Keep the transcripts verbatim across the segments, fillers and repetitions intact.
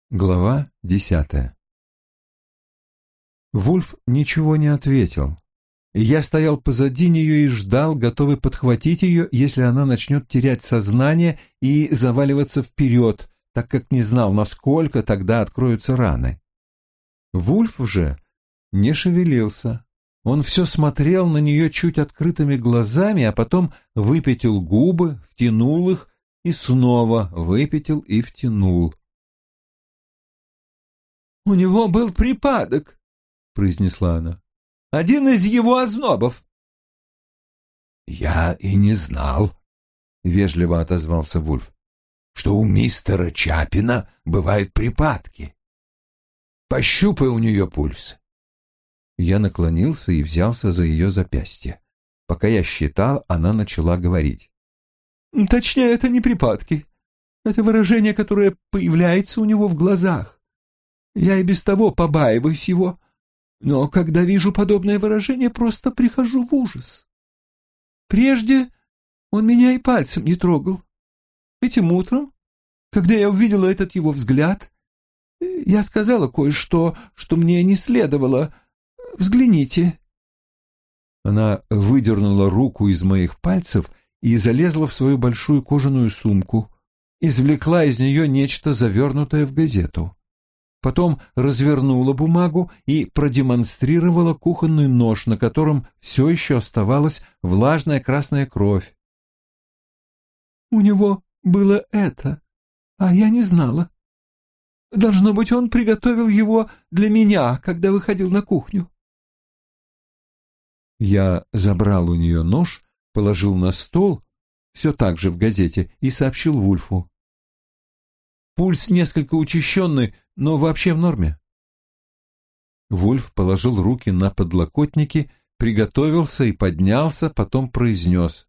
Глава десятая. Вульф ничего не ответил. Я стоял позади нее и ждал, готовый подхватить ее, если она начнет терять сознание и заваливаться вперед, так как не знал, насколько тогда откроются раны. Вульф же не шевелился. Он все смотрел на нее чуть открытыми глазами, а потом выпятил губы, втянул их и снова выпятил и втянул. «У него был припадок», — произнесла она. «Один из его ознобов». «Я и не знал», — вежливо отозвался Вульф, «что у мистера Чапина бывают припадки. Пощупай у нее пульс». Я наклонился и взялся за ее запястье. Пока я считал, она начала говорить. «Точнее, это не припадки. Это выражение, которое появляется у него в глазах. Я и без того побаиваюсь его, но когда вижу подобное выражение, просто прихожу в ужас. Прежде он меня и пальцем не трогал. Этим утром, когда я увидела этот его взгляд, я сказала кое-что, что мне не следовало. Взгляните». Она выдернула руку из моих пальцев и залезла в свою большую кожаную сумку, извлекла из нее нечто, завернутое в газету. Потом развернула бумагу и продемонстрировала кухонный нож, на котором все еще оставалась влажная красная кровь. «У него было это, а я не знала. Должно быть, он приготовил его для меня, когда выходил на кухню». Я забрал у нее нож, положил на стол, все так же в газете, и сообщил Вульфу. «Пульс несколько учащенный, но вообще в норме». Вульф положил руки на подлокотники, приготовился и поднялся, потом произнес.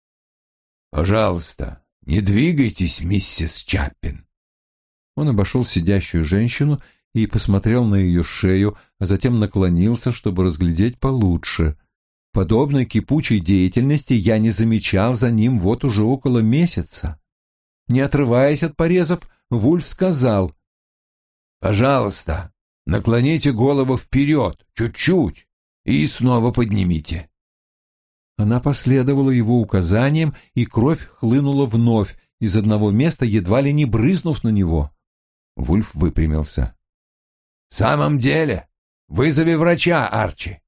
«Пожалуйста, не двигайтесь, миссис Чаппин». Он обошел сидящую женщину и посмотрел на ее шею, а затем наклонился, чтобы разглядеть получше. Подобной кипучей деятельности я не замечал за ним вот уже около месяца. Не отрываясь от порезов, Вульф сказал: «Пожалуйста, наклоните голову вперед, чуть-чуть, и снова поднимите». Она последовала его указаниям, и кровь хлынула вновь, из одного места едва ли не брызнув на него. Вульф выпрямился. «В самом деле? Вызови врача, Арчи».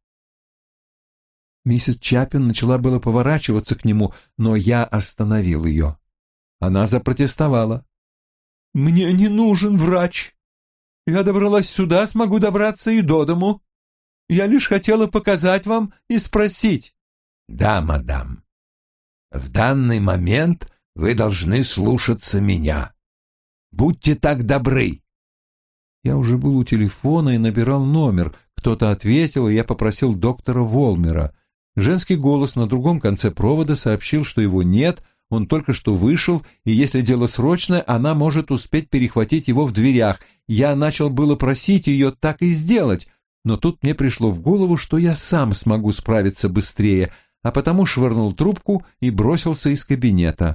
Миссис Чаппин начала было поворачиваться к нему, но я остановил ее. Она запротестовала. «Мне не нужен врач. Я добралась сюда, смогу добраться и до дому. Я лишь хотела показать вам и спросить». «Да, мадам. В данный момент вы должны слушаться меня. Будьте так добры». Я уже был у телефона и набирал номер. Кто-то ответил, и я попросил доктора Волмера. Женский голос на другом конце провода сообщил, что его нет, он только что вышел, и если дело срочное, она может успеть перехватить его в дверях. Я начал было просить ее так и сделать, но тут мне пришло в голову, что я сам смогу справиться быстрее, а потому швырнул трубку и бросился из кабинета.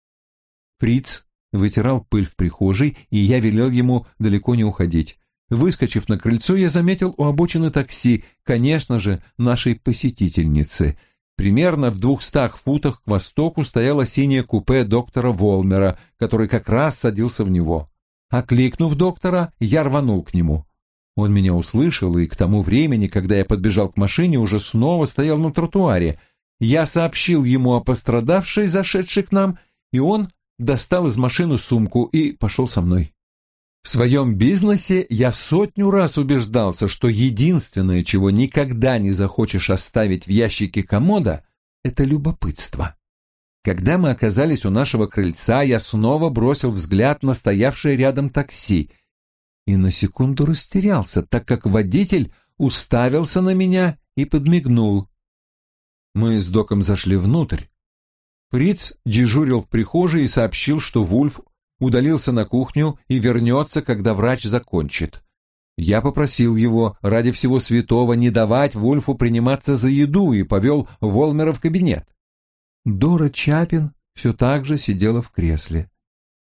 Фриц вытирал пыль в прихожей, и я велел ему далеко не уходить. Выскочив на крыльцо, я заметил у обочины такси, конечно же, нашей посетительницы. Примерно в двухстах футах к востоку стояло синее купе доктора Волмера, который как раз садился в него. Окликнув доктора, я рванул к нему. Он меня услышал, и к тому времени, когда я подбежал к машине, уже снова стоял на тротуаре. Я сообщил ему о пострадавшей, зашедшей к нам, и он достал из машины сумку и пошел со мной. В своем бизнесе я сотню раз убеждался, что единственное, чего никогда не захочешь оставить в ящике комода, это любопытство. Когда мы оказались у нашего крыльца, я снова бросил взгляд на стоявшее рядом такси и на секунду растерялся, так как водитель уставился на меня и подмигнул. Мы с Доком зашли внутрь. Фриц дежурил в прихожей и сообщил, что Вульф удалился на кухню и вернется, когда врач закончит. Я попросил его, ради всего святого, не давать Вульфу приниматься за еду и повел Волмера в кабинет. Дора Чаппин все так же сидела в кресле.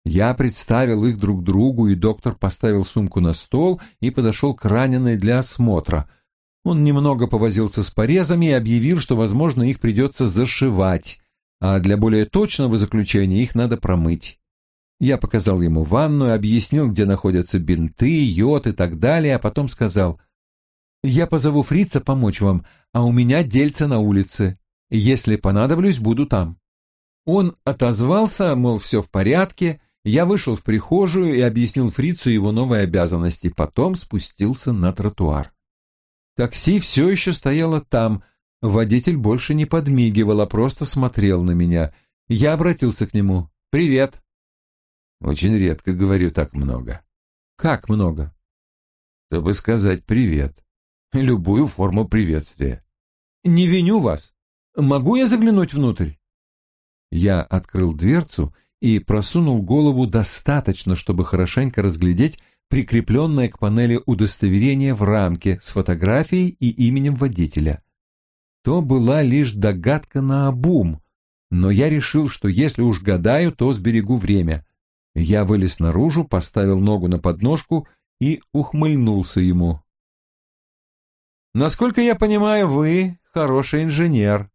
Я представил их друг другу, и доктор поставил сумку на стол и подошел к раненой для осмотра. Он немного повозился с порезами и объявил, что, возможно, их придется зашивать, а для более точного заключения их надо промыть. Я показал ему ванную, объяснил, где находятся бинты, йод и так далее, а потом сказал: «Я позову фрица помочь вам, а у меня дельце на улице. Если понадоблюсь, буду там». Он отозвался, мол, все в порядке. Я вышел в прихожую и объяснил фрицу его новые обязанности, потом спустился на тротуар. Такси все еще стояло там. Водитель больше не подмигивал, а просто смотрел на меня. Я обратился к нему. «Привет». Очень редко говорю так много. Как много? Чтобы сказать привет. Любую форму приветствия. Не виню вас. Могу я заглянуть внутрь? Я открыл дверцу и просунул голову достаточно, чтобы хорошенько разглядеть прикрепленное к панели удостоверение в рамке с фотографией и именем водителя. То была лишь догадка наобум, но я решил, что если уж гадаю, то сберегу время. Я вылез наружу, поставил ногу на подножку и ухмыльнулся ему. «Насколько я понимаю, вы хороший инженер».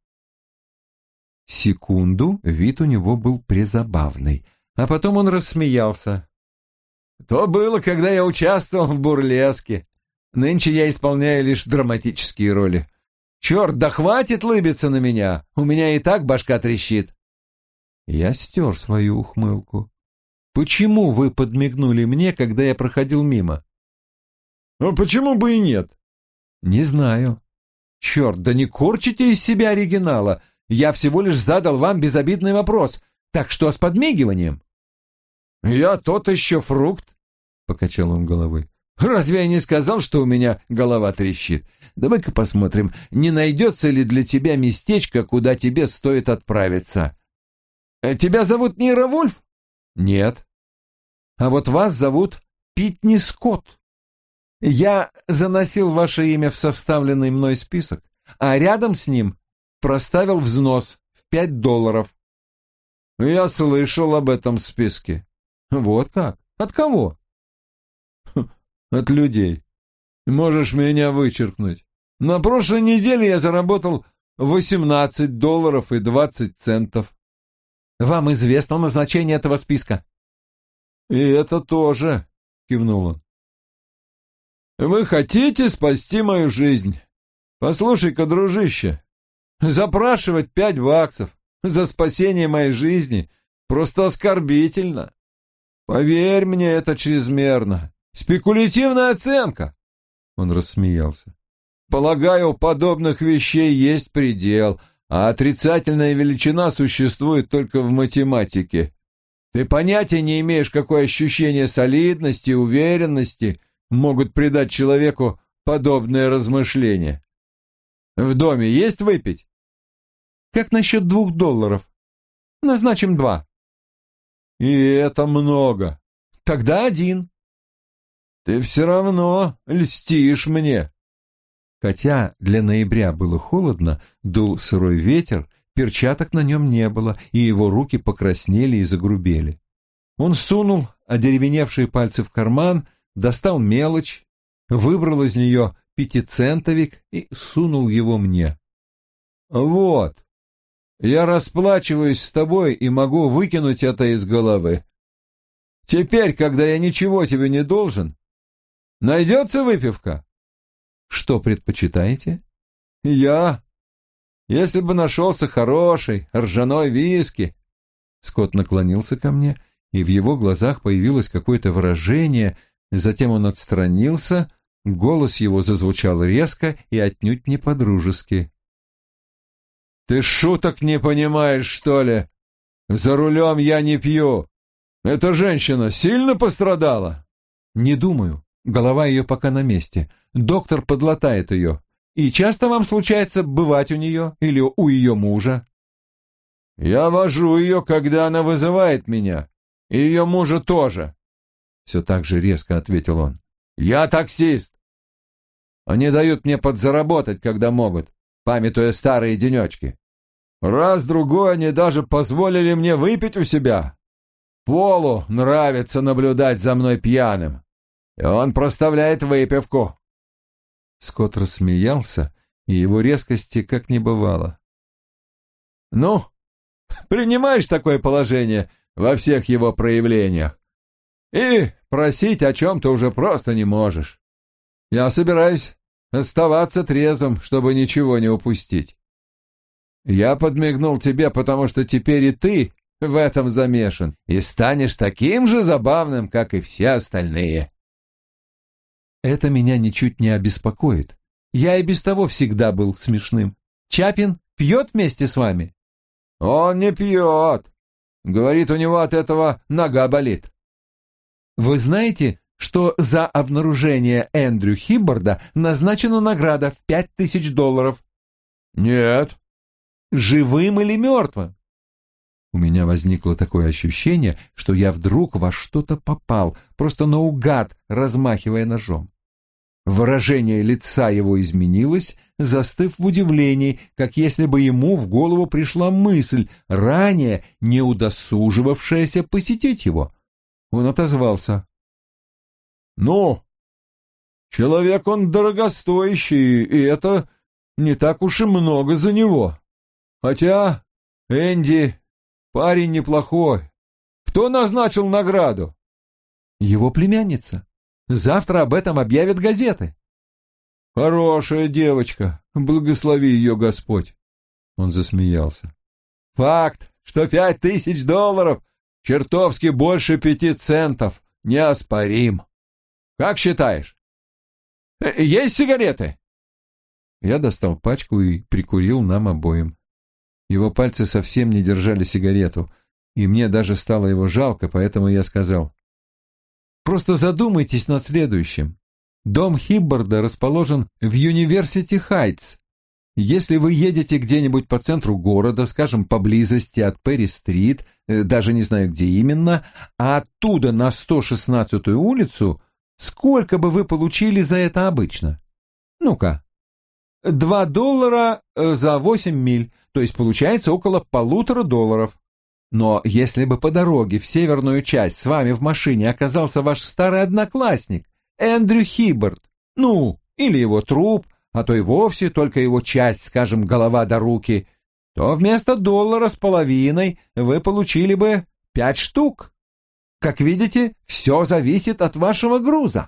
Секунду вид у него был призабавный, а потом он рассмеялся. «То было, когда я участвовал в бурлеске. Нынче я исполняю лишь драматические роли. Черт, да хватит лыбиться на меня, у меня и так башка трещит». Я стер свою ухмылку. «Почему вы подмигнули мне, когда я проходил мимо?» «А почему бы и нет?» «Не знаю». «Черт, да не корчите из себя оригинала. Я всего лишь задал вам безобидный вопрос. Так что с подмигиванием?» «Я тот еще фрукт», — покачал он головой. «Разве я не сказал, что у меня голова трещит? Давай-ка посмотрим, не найдется ли для тебя местечко, куда тебе стоит отправиться. Тебя зовут Ниро Вульф?» «Нет». «А вот вас зовут Питни Скотт. Я заносил ваше имя в составленный мной список, а рядом с ним проставил взнос в пять долларов». «Я слышал об этом списке». «Вот как? От кого?» «От людей. Можешь меня вычеркнуть. На прошлой неделе я заработал восемнадцать долларов и двадцать центов». «Вам известно назначение этого списка?» «И это тоже», — кивнул он. «Вы хотите спасти мою жизнь? Послушай-ка, дружище, запрашивать пять баксов за спасение моей жизни просто оскорбительно. Поверь мне, это чрезмерно. Спекулятивная оценка». Он рассмеялся. «Полагаю, у подобных вещей есть предел, а отрицательная величина существует только в математике. Ты понятия не имеешь, какое ощущение солидности и уверенности могут придать человеку подобные размышления. В доме есть выпить?» «Как насчет двух долларов? Назначим два». «И это много. Тогда один». «Ты все равно льстишь мне». Хотя для ноября было холодно, дул сырой ветер, перчаток на нем не было, и его руки покраснели и загрубели. Он сунул одеревеневшие пальцы в карман, достал мелочь, выбрал из нее пятицентовик и сунул его мне. «Вот, я расплачиваюсь с тобой и могу выкинуть это из головы. Теперь, когда я ничего тебе не должен, найдется выпивка?» «Что предпочитаете?» «Я? Если бы нашелся хороший ржаной виски». Скотт наклонился ко мне, и в его глазах появилось какое-то выражение, затем он отстранился, голос его зазвучал резко и отнюдь не по-дружески. «Ты шуток не понимаешь, что ли? За рулем я не пью. Эта женщина сильно пострадала?» «Не думаю. Голова ее пока на месте. Доктор подлатает ее. И часто вам случается бывать у нее или у ее мужа?» «Я вожу ее, когда она вызывает меня. И ее мужа тоже», — все так же резко ответил он. «Я таксист. Они дают мне подзаработать, когда могут, памятуя старые денечки. Раз-другой они даже позволили мне выпить у себя. Полу нравится наблюдать за мной пьяным, и он проставляет выпивку». Скотт рассмеялся, и его резкости как не бывало. «Ну, принимаешь такое положение во всех его проявлениях, и просить о чем-то уже просто не можешь. Я собираюсь оставаться трезвым, чтобы ничего не упустить. Я подмигнул тебе, потому что теперь и ты в этом замешан, и станешь таким же забавным, как и все остальные». Это меня ничуть не обеспокоит. Я и без того всегда был смешным. Чапин пьет вместе с вами? Он не пьет. Говорит, у него от этого нога болит. Вы знаете, что за обнаружение Эндрю Хиббарда назначена награда в пять тысяч долларов? Нет. Живым или мертвым? У меня возникло такое ощущение, что я вдруг во что-то попал, просто наугад размахивая ножом. Выражение лица его изменилось, застыв в удивлении, как если бы ему в голову пришла мысль, ранее не удосуживавшаяся посетить его. Он отозвался. «Ну, человек он дорогостоящий, и это не так уж и много за него. Хотя Энди парень неплохой. Кто назначил награду?» «Его племянница. Завтра об этом объявят газеты». «Хорошая девочка, благослови ее Господь». Он засмеялся. «Факт, что пять тысяч долларов чертовски больше пяти центов, неоспорим. Как считаешь? Есть сигареты?» Я достал пачку и прикурил нам обоим. Его пальцы совсем не держали сигарету, и мне даже стало его жалко, поэтому я сказал: «Просто задумайтесь над следующим. Дом Хиббарда расположен в Юниверсити-Хайтс. Если вы едете где-нибудь по центру города, скажем, поблизости от Перри-стрит, даже не знаю, где именно, а оттуда на сто шестнадцатую улицу, сколько бы вы получили за это обычно? Ну-ка, два доллара за восемь миль, то есть получается около полутора долларов. Но если бы по дороге в северную часть с вами в машине оказался ваш старый одноклассник, Эндрю Хиббард, ну, или его труп, а то и вовсе только его часть, скажем, голова до руки, то вместо доллара с половиной вы получили бы пять штук. Как видите, все зависит от вашего груза».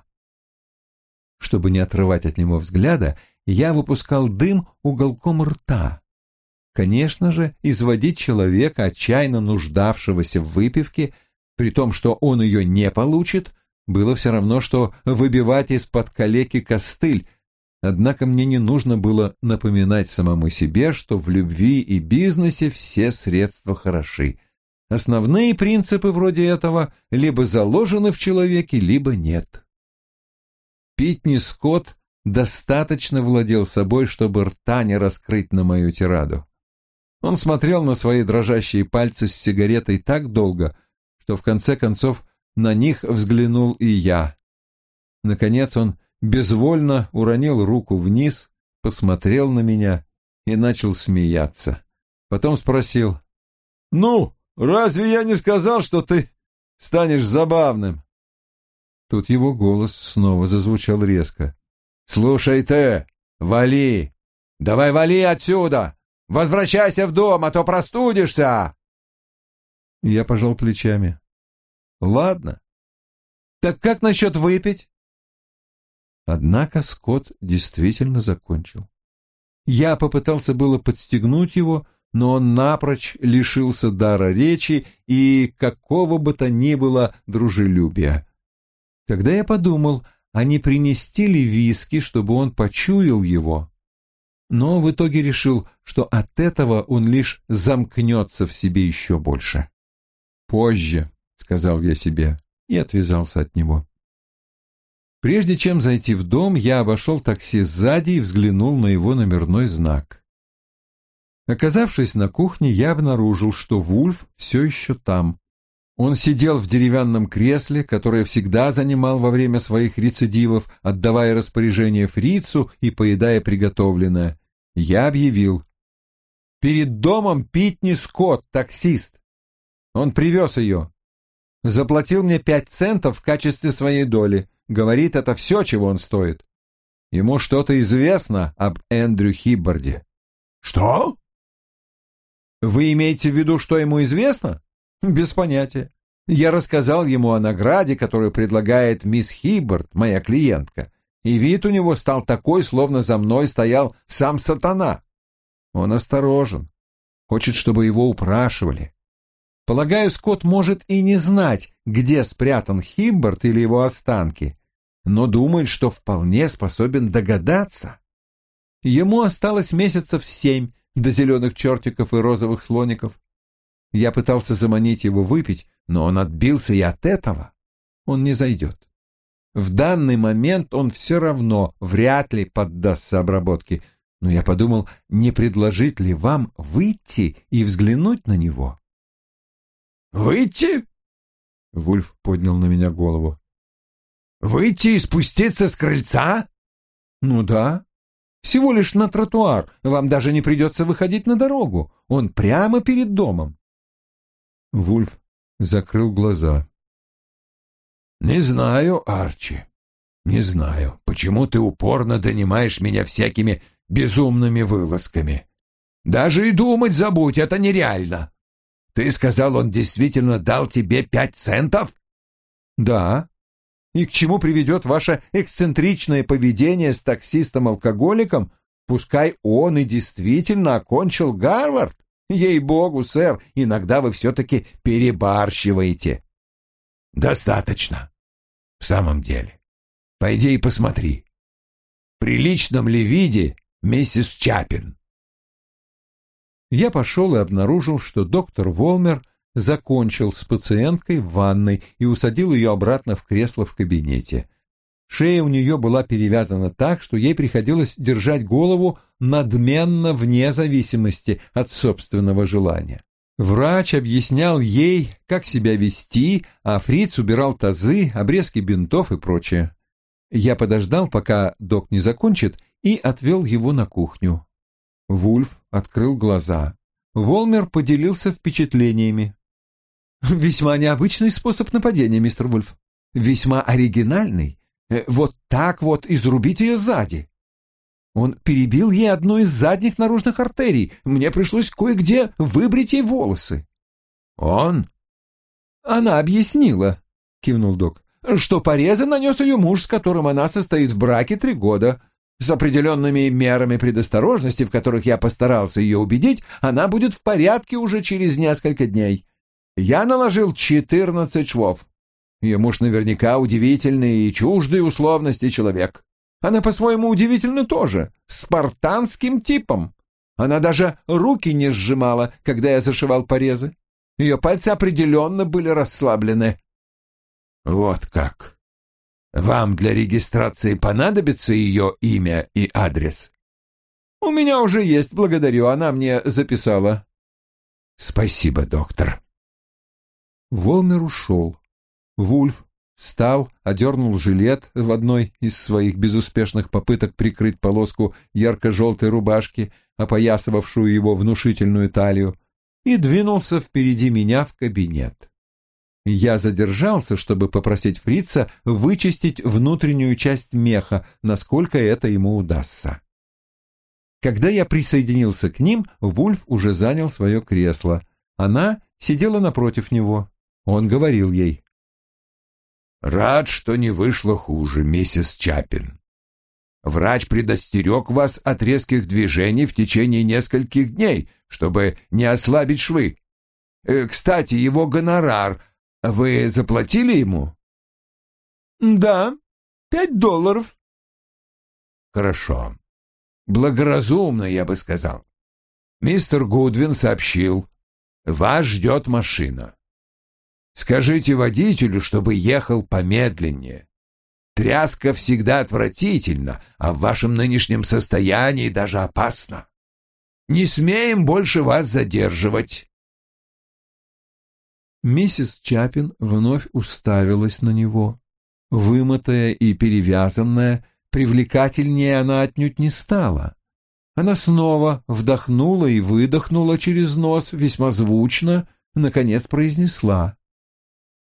Чтобы не отрывать от него взгляда, я выпускал дым уголком рта. Конечно же, изводить человека, отчаянно нуждавшегося в выпивке, при том, что он ее не получит, было все равно, что выбивать из-под калеки костыль, однако мне не нужно было напоминать самому себе, что в любви и бизнесе все средства хороши. Основные принципы вроде этого либо заложены в человеке, либо нет. Питни Скотт достаточно владел собой, чтобы рта не раскрыть на мою тираду. Он смотрел на свои дрожащие пальцы с сигаретой так долго, что в конце концов на них взглянул и я. Наконец он безвольно уронил руку вниз, посмотрел на меня и начал смеяться. Потом спросил: «Ну, разве я не сказал, что ты станешь забавным?» Тут его голос снова зазвучал резко. «Слушай ты, вали! Давай вали отсюда! Возвращайся в дом, а то простудишься!» Я пожал плечами. «Ладно. Так как насчет выпить?» Однако Скотт действительно закончил. Я попытался было подстегнуть его, но он напрочь лишился дара речи и какого бы то ни было дружелюбия. Тогда я подумал, а не принести ли виски, чтобы он почуял его? Но в итоге решил, что от этого он лишь замкнется в себе еще больше. «Позже», — сказал я себе, и отвязался от него. Прежде чем зайти в дом, я обошел такси сзади и взглянул на его номерной знак. Оказавшись на кухне, я обнаружил, что Вульф все еще там. Он сидел в деревянном кресле, которое всегда занимал во время своих рецидивов, отдавая распоряжение фрицу и поедая приготовленное. Я объявил: «Перед домом Питни Скотт, таксист. Он привез ее. Заплатил мне пять центов в качестве своей доли. Говорит, это все, чего он стоит. Ему что-то известно об Эндрю Хиббарде». «Что?» «Вы имеете в виду, что ему известно?» «Без понятия. Я рассказал ему о награде, которую предлагает мисс Хиббард, моя клиентка, и вид у него стал такой, словно за мной стоял сам сатана. Он осторожен, хочет, чтобы его упрашивали. Полагаю, Скотт может и не знать, где спрятан Хиббард или его останки, но думает, что вполне способен догадаться. Ему осталось месяцев семь до зеленых чертиков и розовых слоников. Я пытался заманить его выпить, но он отбился и от этого. Он не зайдет. В данный момент он все равно вряд ли поддастся обработке, но я подумал, не предложить ли вам выйти и взглянуть на него. «Выйти?» — Вульф поднял на меня голову. «Выйти и спуститься с крыльца?» «Ну да. Всего лишь на тротуар. Вам даже не придется выходить на дорогу. Он прямо перед домом». Вульф закрыл глаза. «Не знаю, Арчи, не знаю, почему ты упорно донимаешь меня всякими безумными вылазками. Даже и думать забудь, это нереально. Ты сказал, он действительно дал тебе пять центов?» «Да. И к чему приведет ваше эксцентричное поведение с таксистом-алкоголиком, пускай он и действительно окончил Гарвард? Ей-богу, сэр, иногда вы все-таки перебарщиваете». «Достаточно. В самом деле. Пойди и посмотри. В приличном ли виде миссис Чапин?» Я пошел и обнаружил, что доктор Волмер закончил с пациенткой в ванной и усадил ее обратно в кресло в кабинете. Шея у нее была перевязана так, что ей приходилось держать голову надменно вне зависимости от собственного желания. Врач объяснял ей, как себя вести, а фриц убирал тазы, обрезки бинтов и прочее. Я подождал, пока док не закончит, и отвел его на кухню. Вульф открыл глаза. Волмер поделился впечатлениями. «Весьма необычный способ нападения, мистер Вульф. Весьма оригинальный. Вот так вот изрубить ее сзади. Он перебил ей одну из задних наружных артерий. Мне пришлось кое-где выбрить ей волосы». «Он?» «Она объяснила», — кивнул док, «что порезы нанес ее муж, с которым она состоит в браке три года. С определенными мерами предосторожности, в которых я постарался ее убедить, она будет в порядке уже через несколько дней. Я наложил четырнадцать швов. Ее муж наверняка удивительный и чуждый условности человек. Она по-своему удивительна тоже, спартанским типом. Она даже руки не сжимала, когда я зашивал порезы. Ее пальцы определенно были расслаблены». «Вот как. Вам для регистрации понадобится ее имя и адрес?» «У меня уже есть, благодарю, она мне записала». «Спасибо, доктор». Волмер ушел. Вульф встал, одернул жилет в одной из своих безуспешных попыток прикрыть полоску ярко-желтой рубашки, опоясывавшую его внушительную талию, и двинулся впереди меня в кабинет. Я задержался, чтобы попросить фрица вычистить внутреннюю часть меха, насколько это ему удастся. Когда я присоединился к ним, Вульф уже занял свое кресло. Она сидела напротив него. Он говорил ей: «Рад, что не вышло хуже, миссис Чапин. Врач предостерег вас от резких движений в течение нескольких дней, чтобы не ослабить швы. Кстати, его гонорар вы заплатили ему?» «Да, пять долларов». «Хорошо. Благоразумно, я бы сказал. Мистер Гудвин сообщил, вас ждет машина. Скажите водителю, чтобы ехал помедленнее. Тряска всегда отвратительна, а в вашем нынешнем состоянии даже опасно. Не смеем больше вас задерживать». Миссис Чапин вновь уставилась на него. Вымытая и перевязанная, привлекательнее она отнюдь не стала. Она снова вдохнула и выдохнула через нос весьма звучно, наконец произнесла: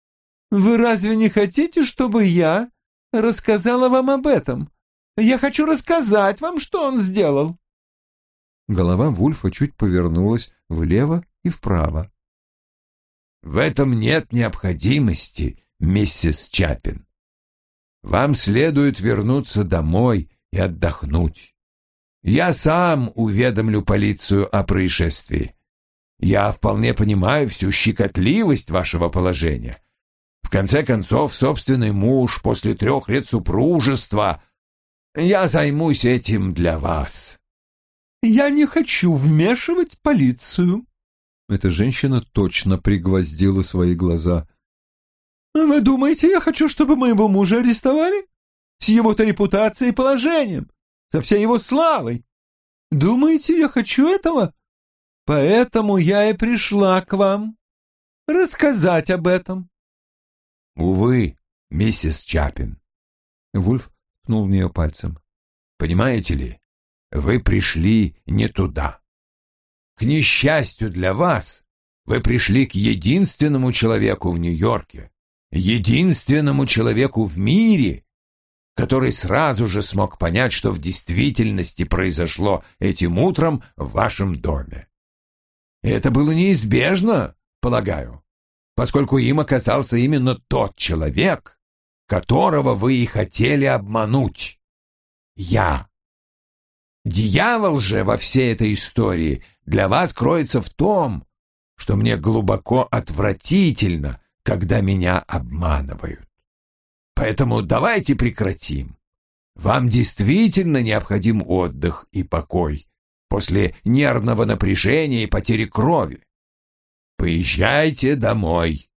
Вы разве не хотите, чтобы я рассказала вам об этом? Я хочу рассказать вам, что он сделал». Голова Вульфа чуть повернулась влево и вправо. «В этом нет необходимости, миссис Чапин. Вам следует вернуться домой и отдохнуть. Я сам уведомлю полицию о происшествии. Я вполне понимаю всю щекотливость вашего положения. В конце концов, собственный муж после трех лет супружества. Я займусь этим для вас». «Я не хочу вмешивать полицию». Эта женщина точно пригвоздила свои глаза. «Вы думаете, я хочу, чтобы моего мужа арестовали? С его-то репутацией и положением, со всей его славой? Думаете, я хочу этого? Поэтому я и пришла к вам рассказать об этом». «Увы, миссис Чапин». Вульф ткнул в нее пальцем. «Понимаете ли, вы пришли не туда. К несчастью для вас, вы пришли к единственному человеку в Нью-Йорке, единственному человеку в мире, который сразу же смог понять, что в действительности произошло этим утром в вашем доме. И это было неизбежно, полагаю, поскольку им оказался именно тот человек, которого вы и хотели обмануть. Я. Дьявол же во всей этой истории для вас кроется в том, что мне глубоко отвратительно, когда меня обманывают. Поэтому давайте прекратим. Вам действительно необходим отдых и покой после нервного напряжения и потери крови. Поезжайте домой».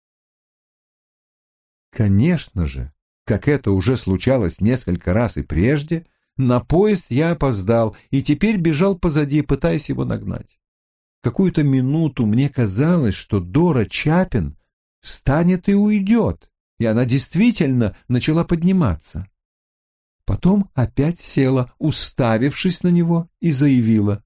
Конечно же, как это уже случалось несколько раз и прежде, на поезд я опоздал и теперь бежал позади, пытаясь его нагнать. Какую-то минуту мне казалось, что Дора Чапин встанет и уйдет, и она действительно начала подниматься. Потом опять села, уставившись на него, и заявила: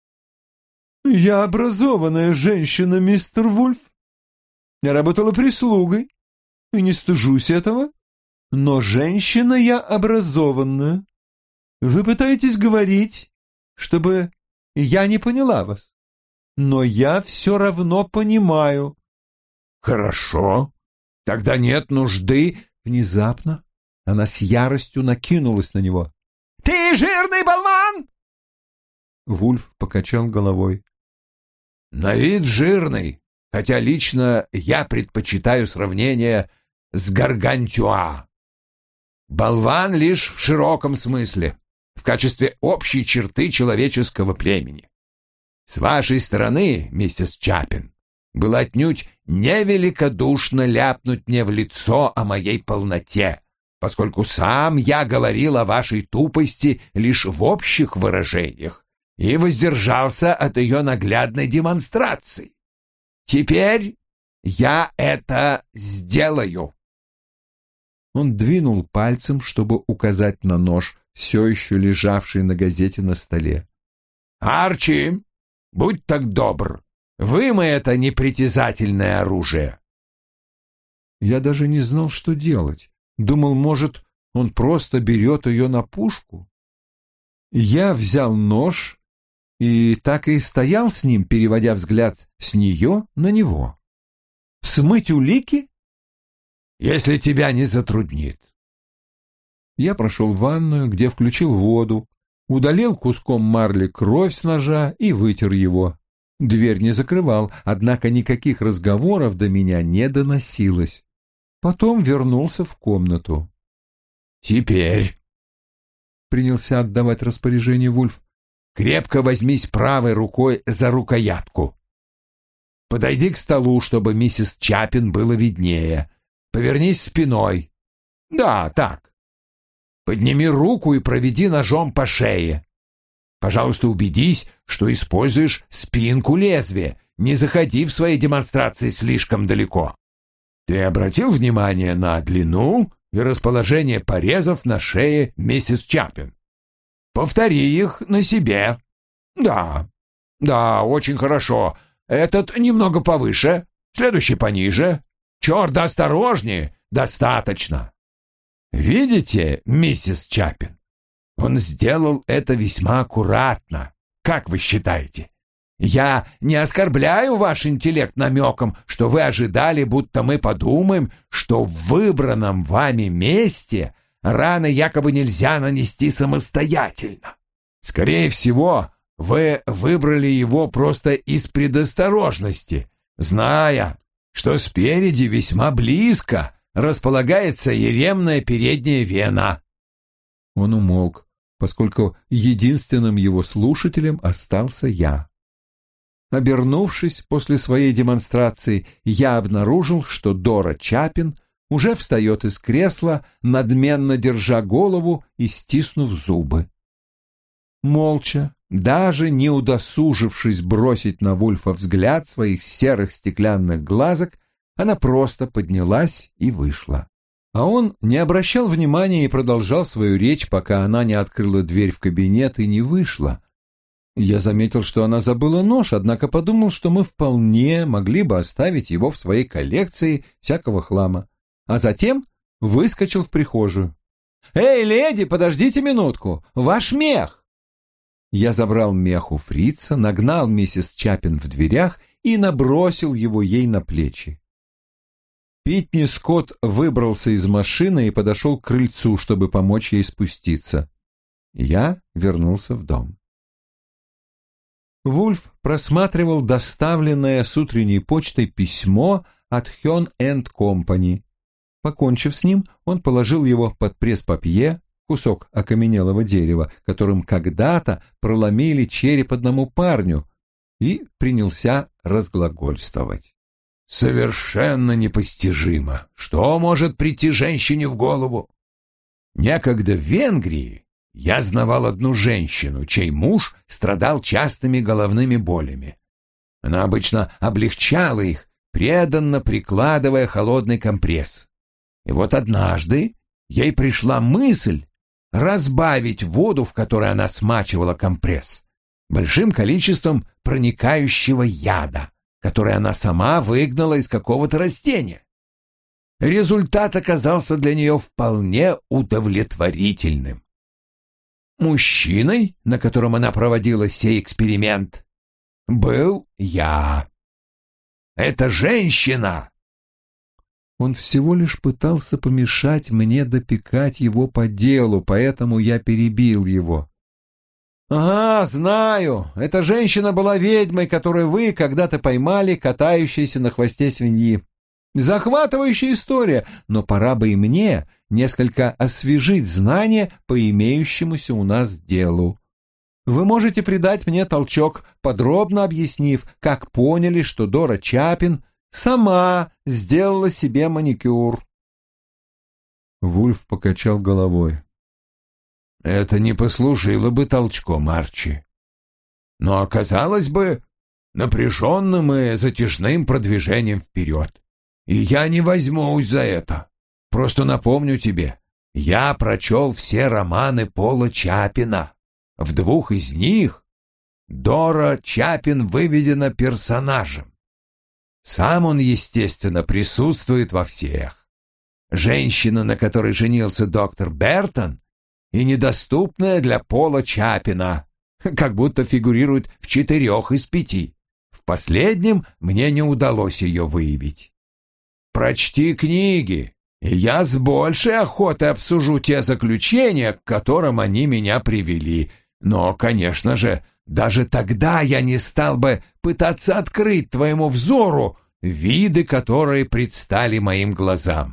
«Я образованная женщина, мистер Вульф. Я работала прислугой и не стыжусь этого, но женщина я образованная. Вы пытаетесь говорить, чтобы я не поняла вас, но я все равно понимаю». «Хорошо, тогда нет нужды». Внезапно она с яростью накинулась на него. «Ты жирный болван!» Вульф покачал головой. «На вид жирный, хотя лично я предпочитаю сравнение с гаргантюа. Болван лишь в широком смысле, в качестве общей черты человеческого племени. С вашей стороны, миссис Чапин, было отнюдь невеликодушно ляпнуть мне в лицо о моей полноте, поскольку сам я говорил о вашей тупости лишь в общих выражениях и воздержался от ее наглядной демонстрации. Теперь я это сделаю». Он двинул пальцем, чтобы указать на нож, все еще лежавший на газете на столе. «Арчи, будь так добр, вымой это непритязательное оружие». Я даже не знал, что делать. Думал, может, он просто берет ее на пушку. Я взял нож и так и стоял с ним, переводя взгляд с нее на него. Смыть улики? Если тебя не затруднит. Я прошел в ванную, где включил воду, удалил куском марли кровь с ножа и вытер его. Дверь не закрывал, однако никаких разговоров до меня не доносилось. Потом вернулся в комнату. «Теперь», — принялся отдавать распоряжение Вульф, — «крепко возьмись правой рукой за рукоятку. Подойди к столу, чтобы миссис Чапин было виднее. Повернись спиной. Да, так. Подними руку и проведи ножом по шее. Пожалуйста, убедись, что используешь спинку лезвия. Не заходи в своей демонстрации слишком далеко. Ты обратил внимание на длину и расположение порезов на шее миссис Чапин? Повтори их на себе. Да, да, очень хорошо. Этот немного повыше, следующий пониже. Черт, да осторожнее! Достаточно! Видите, миссис Чапин? Он сделал это весьма аккуратно. Как вы считаете? Я не оскорбляю ваш интеллект намеком, что вы ожидали, будто мы подумаем, что в выбранном вами месте раны якобы нельзя нанести самостоятельно. Скорее всего, вы выбрали его просто из предосторожности, зная, что спереди весьма близко располагается еремная передняя вена. Он умолк, поскольку единственным его слушателем остался я. Обернувшись после своей демонстрации, я обнаружил, что Дора Чапин уже встает из кресла, надменно держа голову и стиснув зубы. Молча, даже не удосужившись бросить на Вульфа взгляд своих серых стеклянных глазок, она просто поднялась и вышла. А он не обращал внимания и продолжал свою речь, пока она не открыла дверь в кабинет и не вышла. Я заметил, что она забыла нож, однако подумал, что мы вполне могли бы оставить его в своей коллекции всякого хлама. А затем выскочил в прихожую. «Эй, леди, подождите минутку! Ваш мех!» Я забрал мех у фрица, нагнал миссис Чапин в дверях и набросил его ей на плечи. Питни Скотт выбрался из машины и подошел к крыльцу, чтобы помочь ей спуститься. Я вернулся в дом. Вульф просматривал доставленное с утренней почтой письмо от Хён энд Компани. Покончив с ним, он положил его под пресс-папье, кусок окаменелого дерева, которым когда-то проломили череп одному парню, и принялся разглагольствовать. Совершенно непостижимо, что может прийти женщине в голову. Некогда в Венгрии я знавал одну женщину, чей муж страдал частыми головными болями. Она обычно облегчала их, преданно прикладывая холодный компресс. И вот однажды ей пришла мысль разбавить воду, в которой она смачивала компресс, большим количеством проникающего яда, который она сама выгнала из какого-то растения. Результат оказался для нее вполне удовлетворительным. Мужчиной, на котором она проводила сей эксперимент, был я. Эта женщина... Он всего лишь пытался помешать мне допекать его по делу, поэтому я перебил его. «Ага, знаю. Эта женщина была ведьмой, которую вы когда-то поймали, катающейся на хвосте свиньи. Захватывающая история, но пора бы и мне несколько освежить знания по имеющемуся у нас делу. Вы можете придать мне толчок, подробно объяснив, как поняли, что Дора Чапин сама сделала себе маникюр». Вульф покачал головой. Это не послужило бы толчком, Арчи, но оказалось бы напряженным и затяжным продвижением вперед. И я не возьмусь за это. Просто напомню тебе, я прочел все романы Пола Чапина. В двух из них Дора Чапин выведена персонажем. Сам он, естественно, присутствует во всех. Женщина, на которой женился доктор Бертон, и недоступная для Пола Чапина, как будто фигурирует в четырех из пяти. В последнем мне не удалось ее выявить. Прочти книги, и я с большей охотой обсужу те заключения, к которым они меня привели. Но, конечно же, даже тогда я не стал бы пытаться открыть твоему взору виды, которые предстали моим глазам.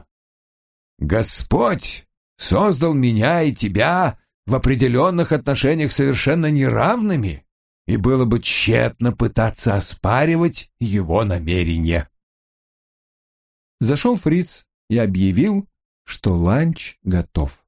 Господь создал меня и тебя в определенных отношениях совершенно неравными, и было бы тщетно пытаться оспаривать его намерения. Зашел фриц и объявил, что ланч готов.